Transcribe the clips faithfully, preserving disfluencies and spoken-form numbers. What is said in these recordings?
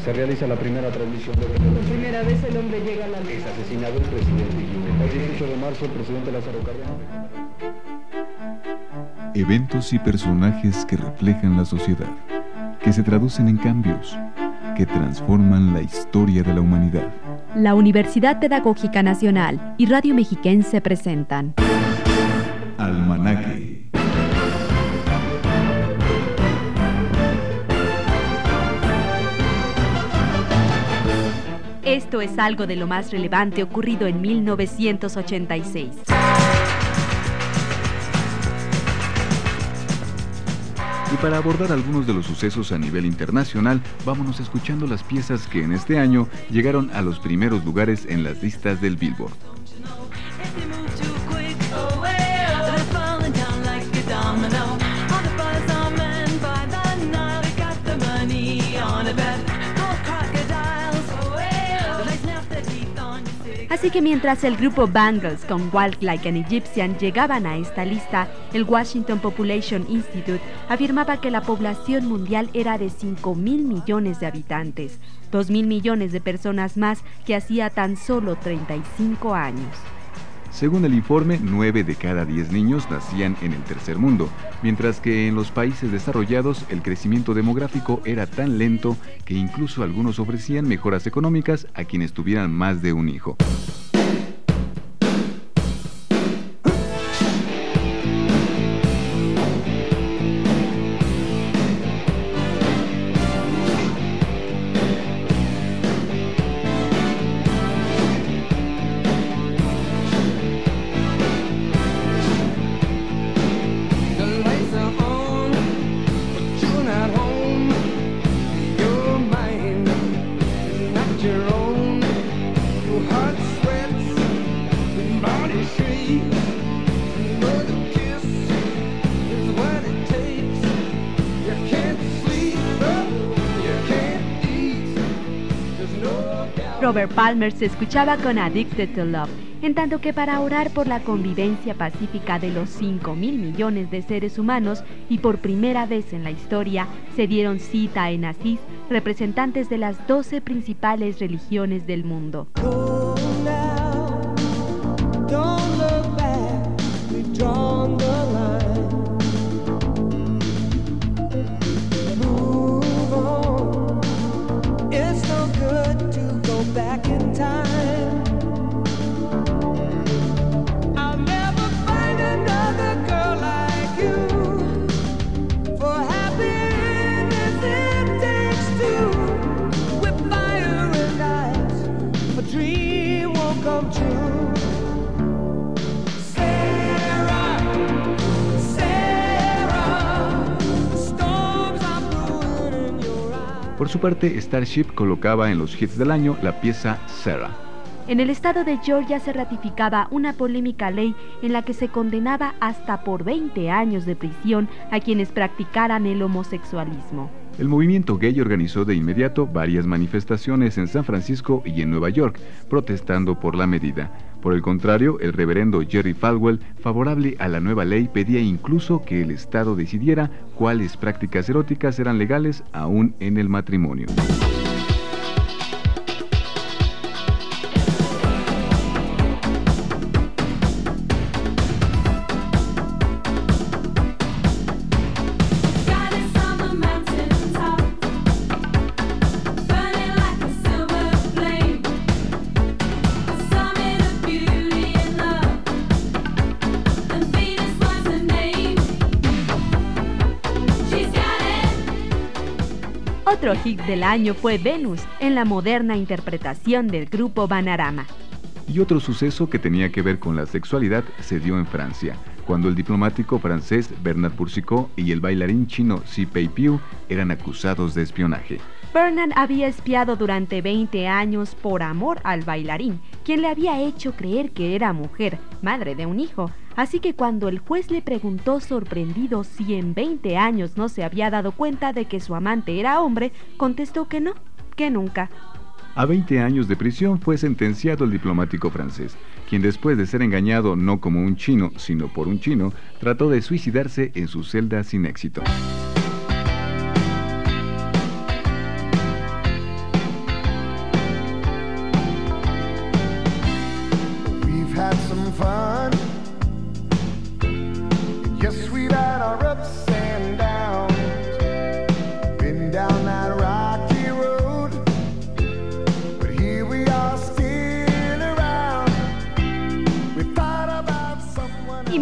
Se realiza la primera transmisión de... Por primera vez el hombre llega a la luna. Es asesinado el presidente Guinea. El dieciocho de marzo, el presidente Lázaro Cárdenas. Eventos y personajes que reflejan la sociedad, que se traducen en cambios, que transforman la historia de la humanidad. La Universidad Pedagógica Nacional y Radio Mexiquense presentan Almanaque. Esto es algo de lo más relevante ocurrido en mil novecientos ochenta y seis. Y para abordar algunos de los sucesos a nivel internacional, vámonos escuchando las piezas que en este año llegaron a los primeros lugares en las listas del Billboard. Así que mientras el grupo Bangles con Walk Like an Egyptian llegaban a esta lista, el Washington Population Institute afirmaba que la población mundial era de cinco mil millones de habitantes, dos mil millones de personas más que hacía tan solo treinta y cinco años. Según el informe, nueve de cada diez niños nacían en el tercer mundo, mientras que en los países desarrollados el crecimiento demográfico era tan lento que incluso algunos ofrecían mejoras económicas a quienes tuvieran más de un hijo. Robert Palmer se escuchaba con Addicted to Love, en tanto que para orar por la convivencia pacífica de los cinco mil millones de seres humanos y por primera vez en la historia se dieron cita en Asís representantes de las doce principales religiones del mundo. Back in time, I'll never find another girl like you. For happiness it takes two, with fire and ice, a dream won't come true. Sarah, Sarah, the storms are brewing in your eyes. Por su parte, Starship colocaba en los hits del año la pieza Sarah. En el estado de Georgia se ratificaba una polémica ley en la que se condenaba hasta por veinte años de prisión a quienes practicaran el homosexualismo. El movimiento gay organizó de inmediato varias manifestaciones en San Francisco y en Nueva York, protestando por la medida. Por el contrario, el reverendo Jerry Falwell, favorable a la nueva ley, pedía incluso que el Estado decidiera cuáles prácticas eróticas eran legales aún en el matrimonio. Otro hit del año fue Venus, en la moderna interpretación del grupo Bananarama. Y otro suceso que tenía que ver con la sexualidad se dio en Francia, cuando el diplomático francés Bernard Boursicot y el bailarín chino Xi Peipiu eran acusados de espionaje. Bernard había espiado durante veinte años por amor al bailarín, quien le había hecho creer que era mujer, madre de un hijo. Así que cuando el juez le preguntó sorprendido si en veinte años no se había dado cuenta de que su amante era hombre, contestó que no, que nunca. A veinte años de prisión fue sentenciado el diplomático francés, quien después de ser engañado no como un chino, sino por un chino, trató de suicidarse en su celda sin éxito.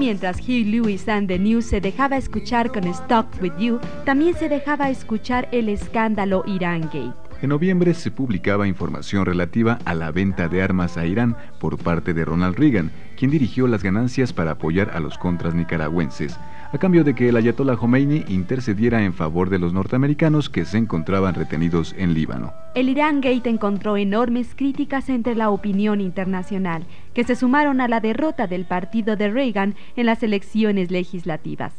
mientras Huey Lewis and the News se dejaba escuchar con Stuck With You, también se dejaba escuchar el escándalo Irán-Gate. En noviembre se publicaba información relativa a la venta de armas a Irán por parte de Ronald Reagan, quien dirigió las ganancias para apoyar a los contras nicaragüenses, a cambio de que el ayatollah Khomeini intercediera en favor de los norteamericanos que se encontraban retenidos en Líbano. El Irán-Gate encontró enormes críticas entre la opinión internacional, que se sumaron a la derrota del partido de Reagan en las elecciones legislativas.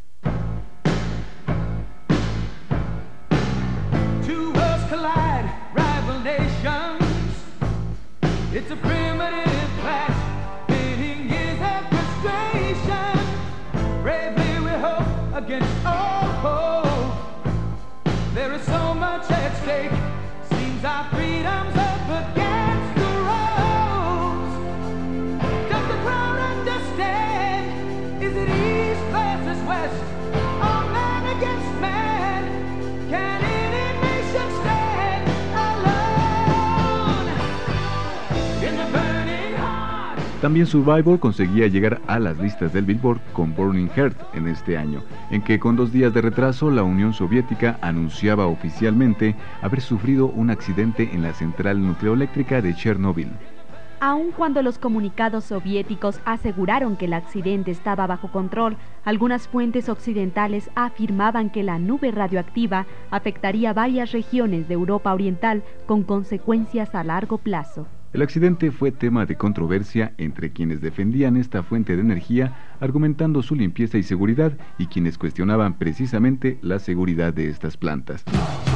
It's a primitive clash, pitting years of frustration. Bravely we hope against all hope. There is so much at stake. Seems our freedom's up against the ropes. Does the crowd understand? Is it east versus west? Or man against man? Can any nation stand alone? In the burning heart. También Survivor conseguía llegar a las listas del Billboard con Burning Heart en este año, en que con dos días de retraso la Unión Soviética anunciaba oficialmente haber sufrido un accidente en la central nucleoeléctrica de Chernobyl. Aun cuando los comunicados soviéticos aseguraron que el accidente estaba bajo control, algunas fuentes occidentales afirmaban que la nube radioactiva afectaría varias regiones de Europa Oriental con consecuencias a largo plazo. El accidente fue tema de controversia entre quienes defendían esta fuente de energía, argumentando su limpieza y seguridad, y quienes cuestionaban precisamente la seguridad de estas plantas.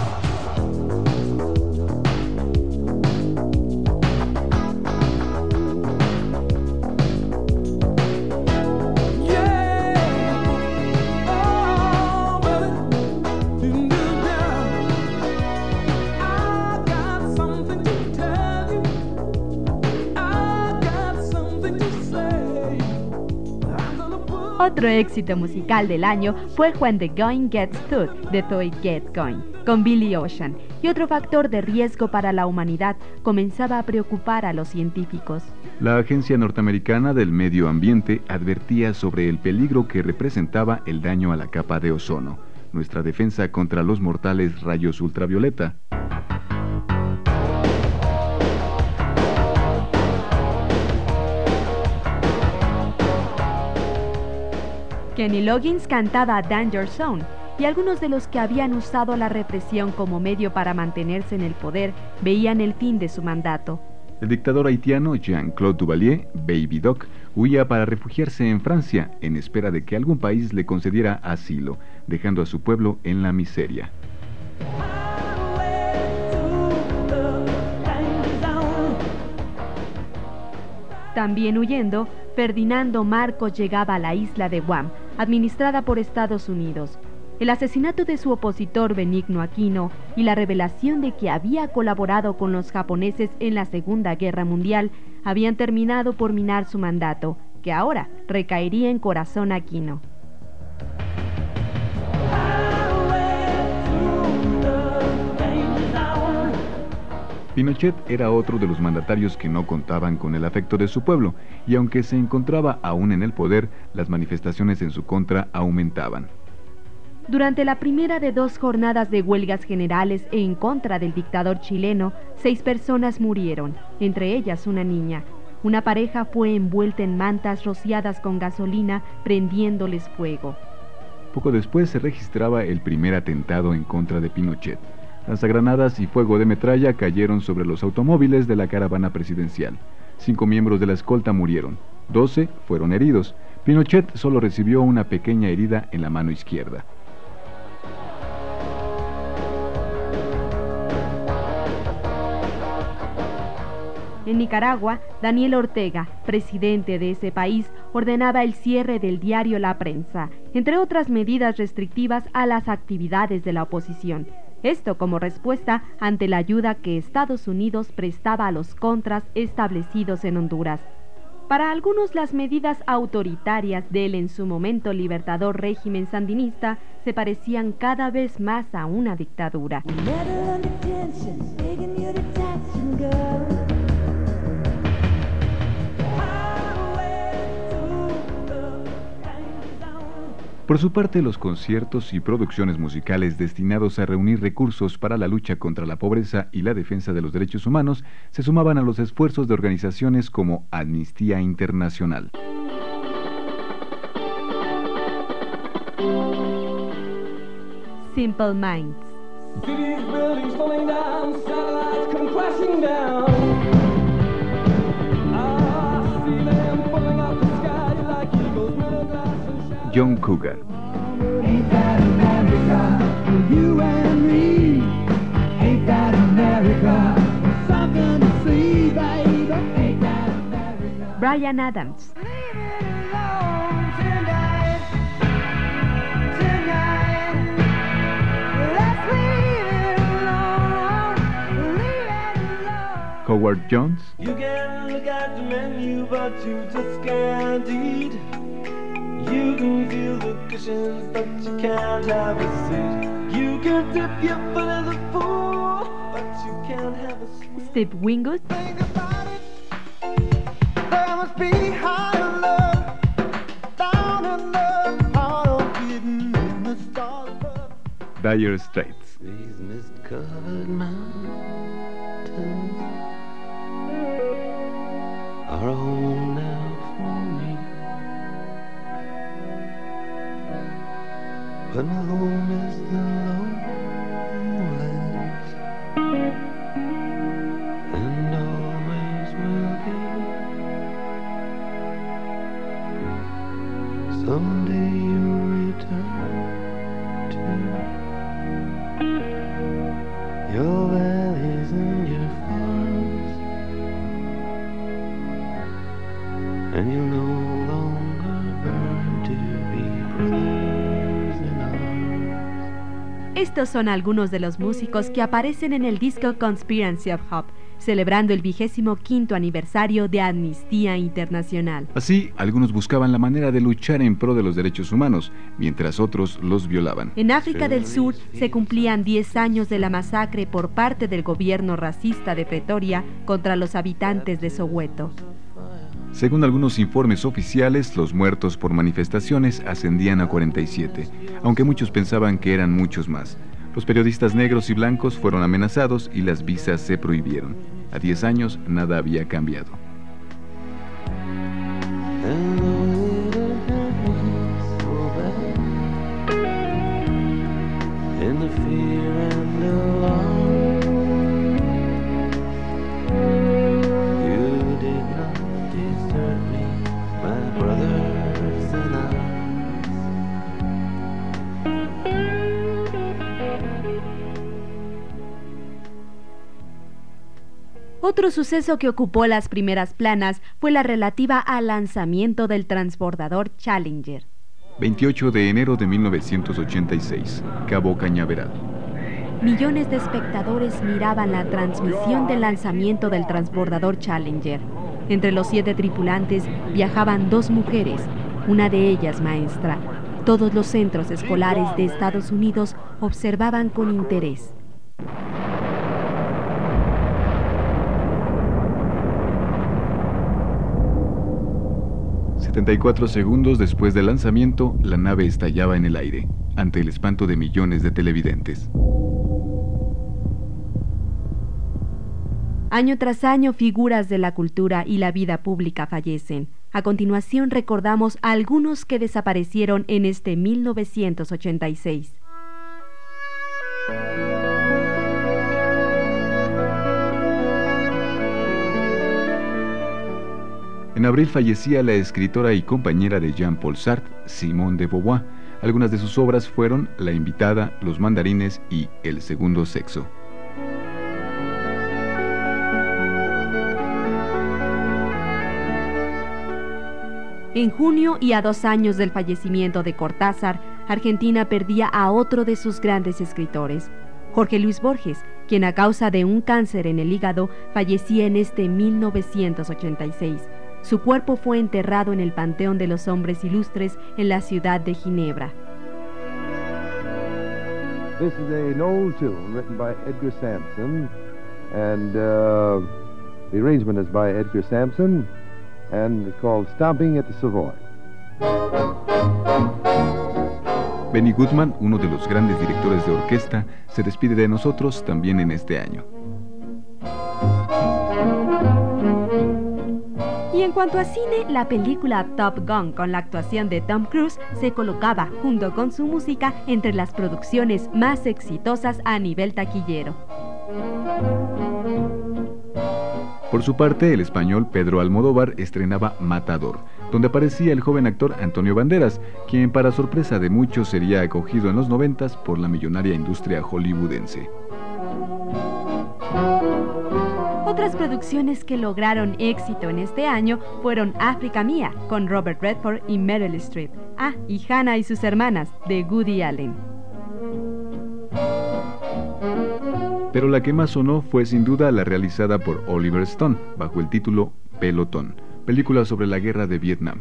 Otro éxito musical del año fue When the Going Gets Tough de Toy Get Going, con Billy Ocean, y otro factor de riesgo para la humanidad comenzaba a preocupar a los científicos. La Agencia Norteamericana del Medio Ambiente advertía sobre el peligro que representaba el daño a la capa de ozono, nuestra defensa contra los mortales rayos ultravioleta. Kenny Loggins cantaba Danger Zone, y algunos de los que habían usado la represión como medio para mantenerse en el poder veían el fin de su mandato. El dictador haitiano Jean-Claude Duvalier, Baby Doc, huía para refugiarse en Francia en espera de que algún país le concediera asilo, dejando a su pueblo en la miseria. También huyendo, Ferdinando Marcos llegaba a la isla de Guam, administrada por Estados Unidos. El asesinato de su opositor Benigno Aquino y la revelación de que había colaborado con los japoneses en la Segunda Guerra Mundial habían terminado por minar su mandato, que ahora recaería en Corazón Aquino. Pinochet era otro de los mandatarios que no contaban con el afecto de su pueblo, y aunque se encontraba aún en el poder, las manifestaciones en su contra aumentaban. Durante la primera de dos jornadas de huelgas generales en contra del dictador chileno, seis personas murieron, entre ellas una niña. Una pareja fue envuelta en mantas rociadas con gasolina, prendiéndoles fuego. Poco después se registraba el primer atentado en contra de Pinochet. Lanzagranadas y fuego de metralla cayeron sobre los automóviles de la caravana presidencial. Cinco miembros de la escolta murieron, doce fueron heridos. Pinochet solo recibió una pequeña herida en la mano izquierda. En Nicaragua, Daniel Ortega, presidente de ese país, ordenaba el cierre del diario La Prensa, entre otras medidas restrictivas a las actividades de la oposición. Esto como respuesta ante la ayuda que Estados Unidos prestaba a los contras establecidos en Honduras. Para algunos, las medidas autoritarias del en su momento libertador régimen sandinista se parecían cada vez más a una dictadura. Por su parte, los conciertos y producciones musicales destinados a reunir recursos para la lucha contra la pobreza y la defensa de los derechos humanos se sumaban a los esfuerzos de organizaciones como Amnistía Internacional. Simple Minds. Cities, buildings falling down, satellites come crashing down. I see them falling out the sky like eagles, middle glass and shadow. John Cougar. Ain't that America, for you and me? Ain't that America, something to see, baby? Ain't that America? Bryan Adams. Leave it alone tonight, tonight. Let's leave it alone, leave it alone. Howard Jones. You can look at the menu, but you just can't eat. You can feel the cushions, but you can't have a seat. You can dip your foot in the pool, but you can't have a sweet. Steve Winwood. Think about it. There must be higher love down in the heart of hidden in the stars above. Dire Straits. These mist-covered mountains are a home now for me, but my home is the lowlands, and always will be. Someday you'll return to your valleys and your farms, and you'll no longer burn to be brothers in arms. Estos son algunos de los músicos que aparecen en el disco Conspiracy of Hope, celebrando el vigésimo quinto aniversario de Amnistía Internacional. Así, algunos buscaban la manera de luchar en pro de los derechos humanos, mientras otros los violaban. En África del Sur se cumplían diez años de la masacre por parte del gobierno racista de Pretoria contra los habitantes de Soweto. Según algunos informes oficiales, los muertos por manifestaciones ascendían a cuarenta y siete, aunque muchos pensaban que eran muchos más. Los periodistas negros y blancos fueron amenazados y las visas se prohibieron. A diez años nada había cambiado. Otro suceso que ocupó las primeras planas fue la relativa al lanzamiento del transbordador Challenger. veintiocho de enero de mil novecientos ochenta y seis, Cabo Cañaveral. Millones de espectadores miraban la transmisión del lanzamiento del transbordador Challenger. Entre los siete tripulantes viajaban dos mujeres, una de ellas maestra. Todos los centros escolares de Estados Unidos observaban con interés. setenta y cuatro segundos después del lanzamiento, la nave estallaba en el aire, ante el espanto de millones de televidentes. Año tras año, figuras de la cultura y la vida pública fallecen. A continuación recordamos a algunos que desaparecieron en este mil novecientos ochenta y seis. En abril fallecía la escritora y compañera de Jean-Paul Sartre, Simone de Beauvoir. Algunas de sus obras fueron La invitada, Los mandarines y El segundo sexo. En junio y a dos años del fallecimiento de Cortázar, Argentina perdía a otro de sus grandes escritores, Jorge Luis Borges, quien a causa de un cáncer en el hígado fallecía en este mil novecientos ochenta y seis. Su cuerpo fue enterrado en el Panteón de los Hombres Ilustres en la ciudad de Ginebra. This is an old tune written by Edgar Sampson, and uh, the arrangement is by Edgar Sampson, and it's called Stomping at the Savoy. Benny Goodman, uno de los grandes directores de orquesta, se despide de nosotros también en este año. Y en cuanto a cine, la película Top Gun, con la actuación de Tom Cruise, se colocaba, junto con su música, entre las producciones más exitosas a nivel taquillero. Por su parte, el español Pedro Almodóvar estrenaba Matador, donde aparecía el joven actor Antonio Banderas, quien para sorpresa de muchos sería acogido en los noventas por la millonaria industria hollywoodense. Otras producciones que lograron éxito en este año fueron África Mía, con Robert Redford y Meryl Streep. Ah, y Hannah y sus hermanas, de Woody Allen. Pero la que más sonó fue sin duda la realizada por Oliver Stone, bajo el título Pelotón, película sobre la guerra de Vietnam.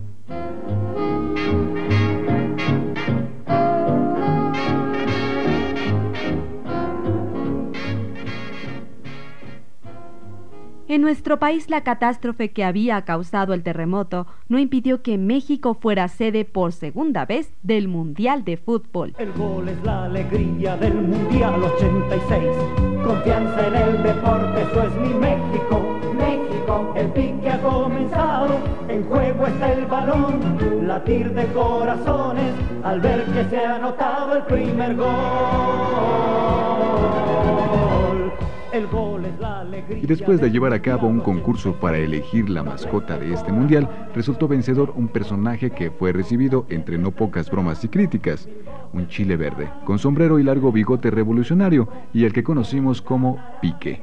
En nuestro país, la catástrofe que había causado el terremoto no impidió que México fuera sede por segunda vez del Mundial de Fútbol. El gol es la alegría del Mundial ochenta y seis. Confianza en el deporte, eso es mi México. México, el pique ha comenzado. En juego está el balón, latir de corazones al ver que se ha anotado el primer gol. El gol es la alegría. Y después de llevar a cabo un concurso para elegir la mascota de este mundial, resultó vencedor un personaje que fue recibido entre no pocas bromas y críticas: un chile verde, con sombrero y largo bigote revolucionario, y el que conocimos como Piqué.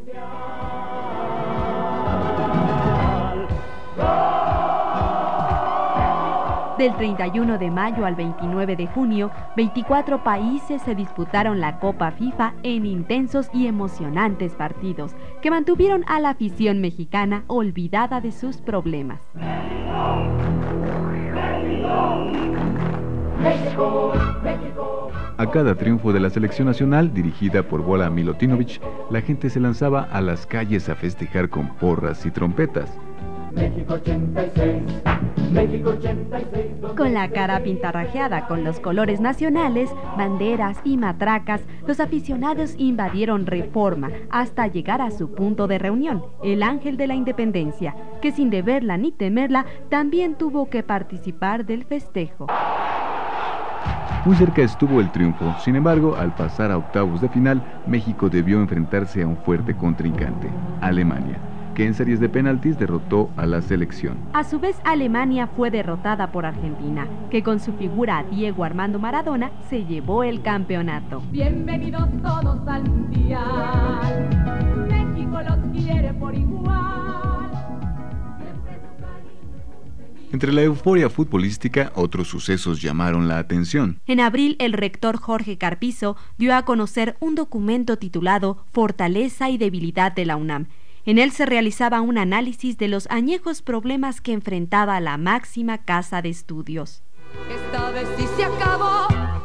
Del treinta y uno de mayo al veintinueve de junio, veinticuatro países se disputaron la Copa FIFA en intensos y emocionantes partidos que mantuvieron a la afición mexicana olvidada de sus problemas. México, México. A cada triunfo de la selección nacional, dirigida por Bola Milutinovic, la gente se lanzaba a las calles a festejar con porras y trompetas. México ochenta y seis, México ochenta y seis. Con la cara pintarrajeada con los colores nacionales, banderas y matracas, los aficionados invadieron Reforma hasta llegar a su punto de reunión, el Ángel de la Independencia, que sin deberla ni temerla, también tuvo que participar del festejo. Muy cerca estuvo el triunfo, sin embargo, al pasar a octavos de final, México debió enfrentarse a un fuerte contrincante, Alemania, que en series de penaltis derrotó a la selección. A su vez, Alemania fue derrotada por Argentina, que con su figura Diego Armando Maradona se llevó el campeonato. Bienvenidos todos al Mundial. México los quiere por igual. Entre la euforia futbolística, otros sucesos llamaron la atención. En abril, el rector Jorge Carpizo dio a conocer un documento titulado Fortaleza y Debilidad de la UNAM. En él se realizaba un análisis de los añejos problemas que enfrentaba la máxima casa de estudios. Esta vez sí se acabó.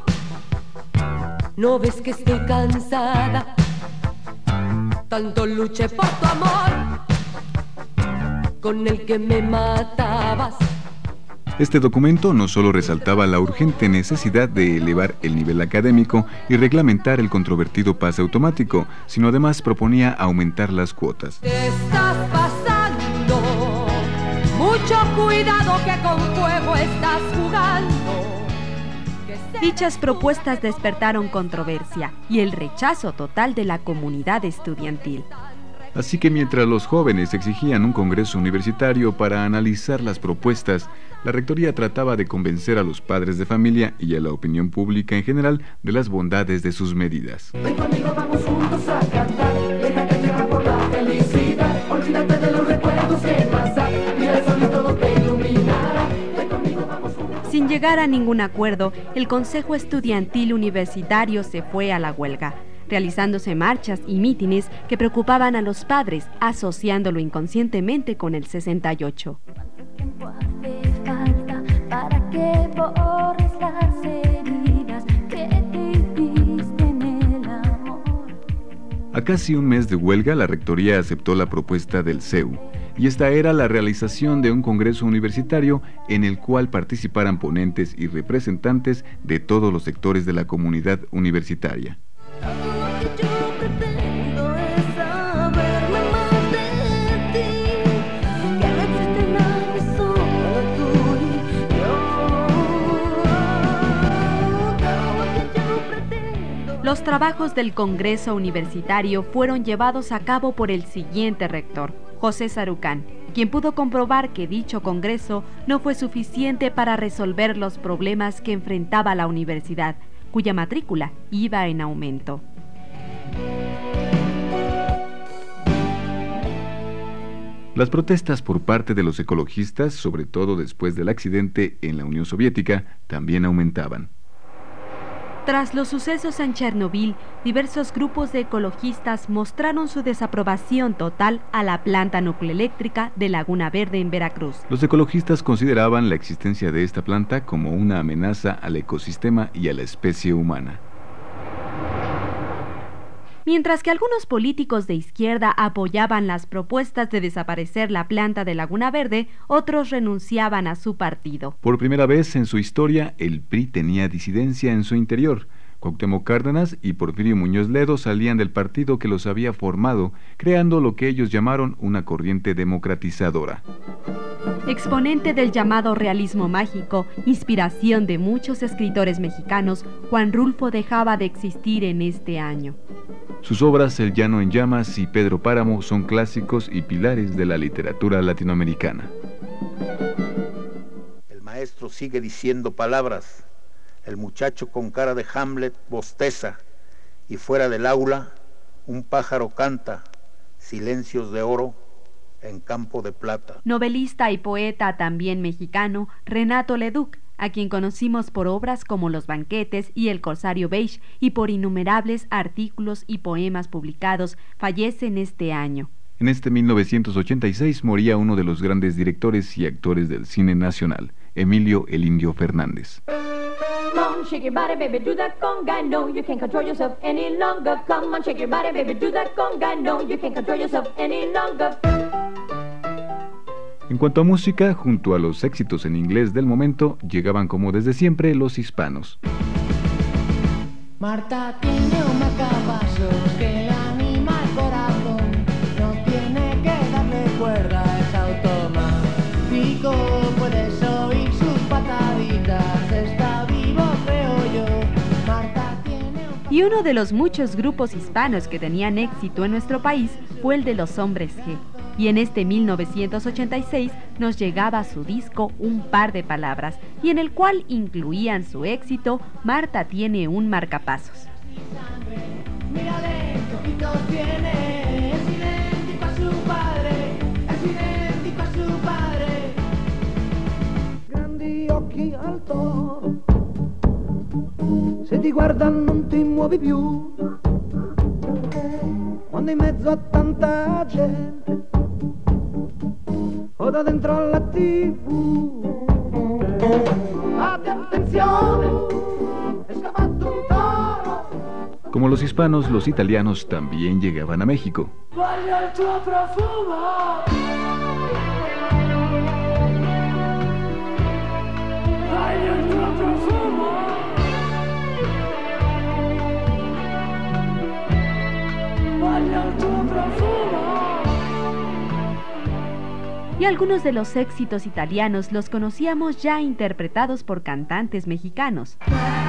¿No ves que estoy cansada? Tanto luché por tu amor, con el que me matabas. Este documento no solo resaltaba la urgente necesidad de elevar el nivel académico y reglamentar el controvertido pase automático, sino además proponía aumentar las cuotas. Te estás pasando, mucho cuidado que con fuego estás jugando. Dichas propuestas despertaron controversia y el rechazo total de la comunidad estudiantil. Así que mientras los jóvenes exigían un congreso universitario para analizar las propuestas, la rectoría trataba de convencer a los padres de familia y a la opinión pública en general de las bondades de sus medidas. Ven conmigo, vamos juntos a cantar. Deja que lleva por la felicidad. Olvídate de los recuerdos que pasan. Mira el sol y todo te iluminará. Ven conmigo, vamos juntos. Sin llegar a ningún acuerdo, el Consejo Estudiantil Universitario se fue a la huelga, realizándose marchas y mítines que preocupaban a los padres, asociándolo inconscientemente con el sesenta y ocho. ¿Cuánto tiempo hace falta para que borres las heridas que te hiciste en el amor? A casi un mes de huelga, la rectoría aceptó la propuesta del C E U. y esta era la realización de un congreso universitario en el cual participaran ponentes y representantes de todos los sectores de la comunidad universitaria. Los trabajos del Congreso Universitario fueron llevados a cabo por el siguiente rector, José Sarucán, quien pudo comprobar que dicho congreso no fue suficiente para resolver los problemas que enfrentaba la universidad, cuya matrícula iba en aumento. Las protestas por parte de los ecologistas, sobre todo después del accidente en la Unión Soviética, también aumentaban. Tras los sucesos en Chernobyl, diversos grupos de ecologistas mostraron su desaprobación total a la planta nucleoeléctrica de Laguna Verde en Veracruz. Los ecologistas consideraban la existencia de esta planta como una amenaza al ecosistema y a la especie humana. Mientras que algunos políticos de izquierda apoyaban las propuestas de desaparecer la planta de Laguna Verde, otros renunciaban a su partido. Por primera vez en su historia, el P R I tenía disidencia en su interior. Cuauhtémoc Cárdenas y Porfirio Muñoz Ledo salían del partido que los había formado, creando lo que ellos llamaron una corriente democratizadora. Exponente del llamado realismo mágico, inspiración de muchos escritores mexicanos, Juan Rulfo dejaba de existir en este año. Sus obras El Llano en Llamas y Pedro Páramo son clásicos y pilares de la literatura latinoamericana. El maestro sigue diciendo palabras. El muchacho con cara de Hamlet bosteza, y fuera del aula un pájaro canta, silencios de oro en campo de plata. Novelista y poeta también mexicano, Renato Leduc, a quien conocimos por obras como Los Banquetes y El Corsario Beige y por innumerables artículos y poemas publicados, fallece en este año. En este mil novecientos ochenta y seis moría uno de los grandes directores y actores del cine nacional, Emilio el Indio Fernández. Come on, shake your body, baby, do that conga. No, you can't control yourself any longer. Come on, shake your body, baby, do that conga. No, you can't control yourself any longer. En cuanto a música, junto a los éxitos en inglés del momento, llegaban como desde siempre los hispanos. Marta tiene un marcapasos que le anima el corazón. No tiene que darle cuerda, es automático. Puedes oír sus pataditas, está vivo, creo yo. Marta tiene un... Y uno de los muchos grupos hispanos que tenían éxito en nuestro país fue el de los Hombres G. Y en este mil novecientos ochenta y seis nos llegaba su disco Un Par de Palabras, y en el cual incluían su éxito Marta tiene un marcapasos. Mírale, qué ojitos tiene, es idéntico a su padre, es idéntico a su padre. Grandi occhi al toro, se ti guardano non ti muovi più, quando in mezzo a tanta gente o da dentro alla tivù. Attenzione, è scappato un toro. Como los hispanos, los italianos también llegaban a México. Voglio il tuo profumo, voglio il tuo profumo, voglio il tuo profumo. Y algunos de los éxitos italianos los conocíamos ya interpretados por cantantes mexicanos.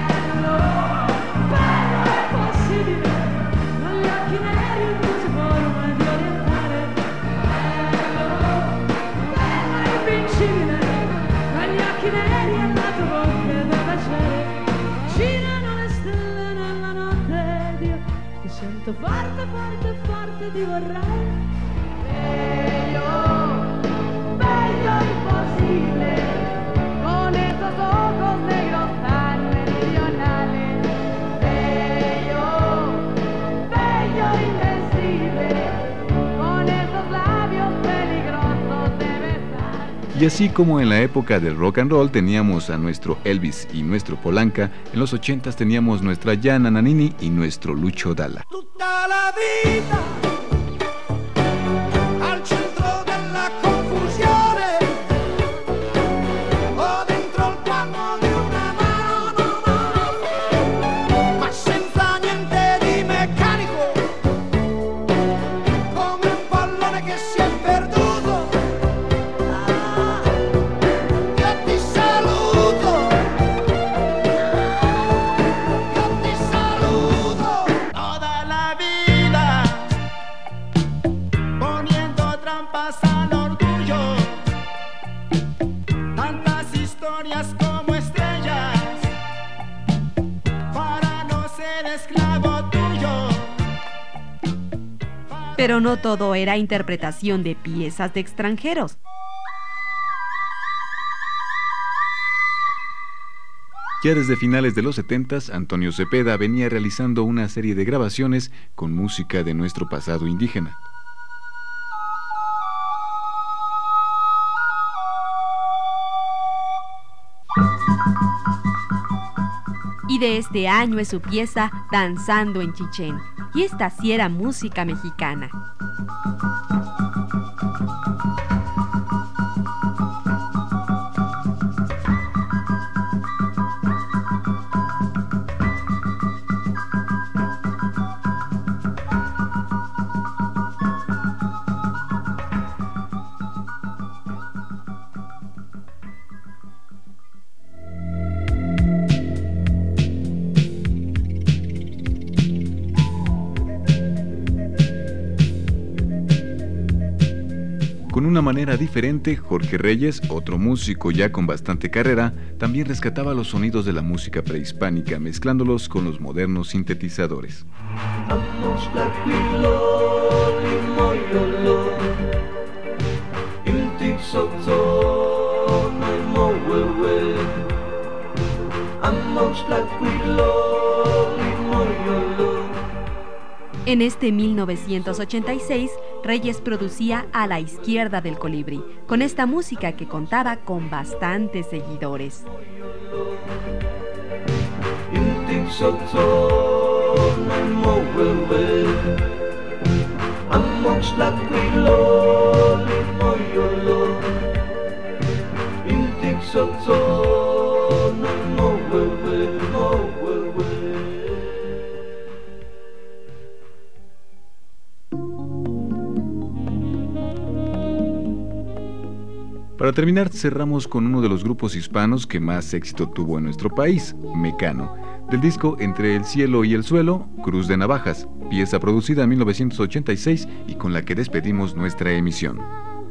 Sento forte, forte, forte ti vorrei. Bello imposible, con esos ojos negros tan meridionales. Bello, bello invencible, con esos labios peligrosos de besar. Y así como en la época del rock and roll teníamos a nuestro Elvis y nuestro Polanca, en los ochentas teníamos nuestra Gianna Nannini y nuestro Lucho Dalla. Tutta la vita al centro della Pero no todo era interpretación de piezas de extranjeros. Ya desde finales de los setentas, Antonio Cepeda venía realizando una serie de grabaciones con música de nuestro pasado indígena. Y de este año es su pieza Danzando en Chichén, y esta sí era música mexicana. Con una manera diferente, Jorge Reyes, otro músico ya con bastante carrera, también rescataba los sonidos de la música prehispánica, mezclándolos con los modernos sintetizadores. En este mil novecientos ochenta y seis, Reyes producía A la izquierda del colibrí, con esta música que contaba con bastantes seguidores. Para terminar, cerramos con uno de los grupos hispanos que más éxito tuvo en nuestro país, Mecano, del disco Entre el cielo y el suelo, Cruz de Navajas, pieza producida en mil novecientos ochenta y seis y con la que despedimos nuestra emisión.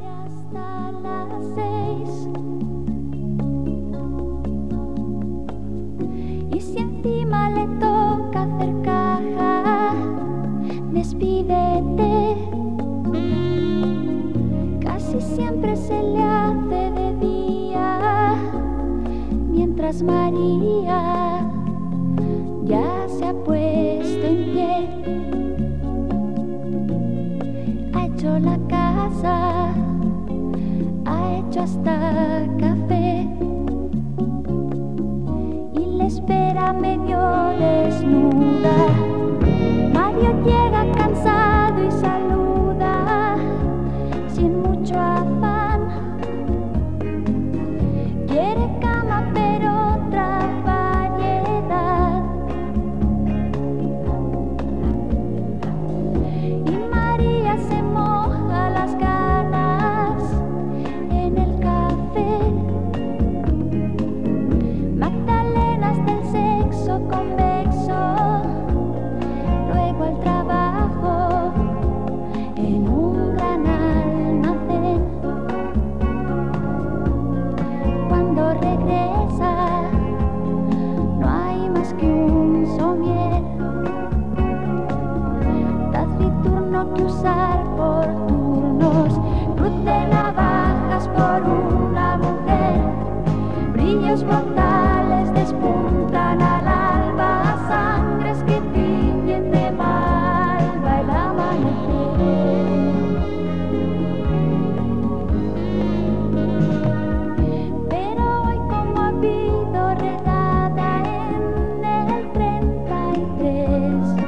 Y si encima le toca hacer caja, despídete. Casi siempre se le hace de día, mientras María ya se ha puesto en pie. Ha hecho la casa, ha hecho hasta café y le espera medio desnuda. Mario llega cansado y saluda sin mucho afán. Quiere cama pero otra variedad. Y María se moja las ganas en el café. Magdalenas del sexo convexo, luego al trabajo en un gran almacén. Cuando regresa no hay más que un somier taciturno que usar por turnos. Cruz de navajas por una mujer, brillos mortales despuntan al alba, sangres que tiñen de malva el amanecer. Pero hoy, como ha habido redada en el treinta y tres,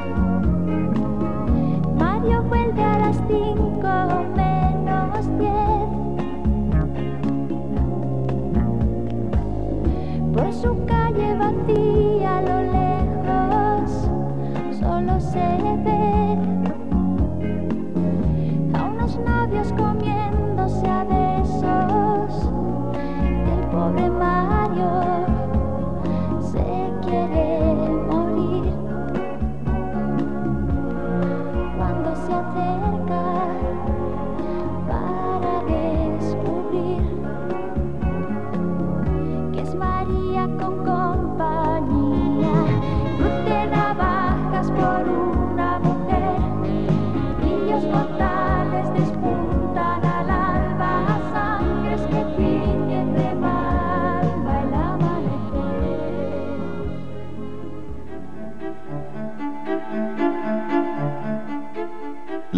Mario vuelve a las cinco menos diez.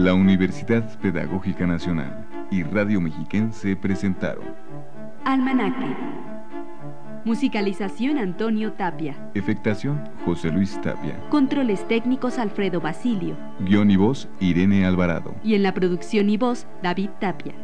La Universidad Pedagógica Nacional y Radio Mexiquense presentaron Almanaque. Musicalización Antonio Tapia. Efectación José Luis Tapia. Controles técnicos Alfredo Basilio. Guión y voz Irene Alvarado. Y en la producción y voz David Tapia.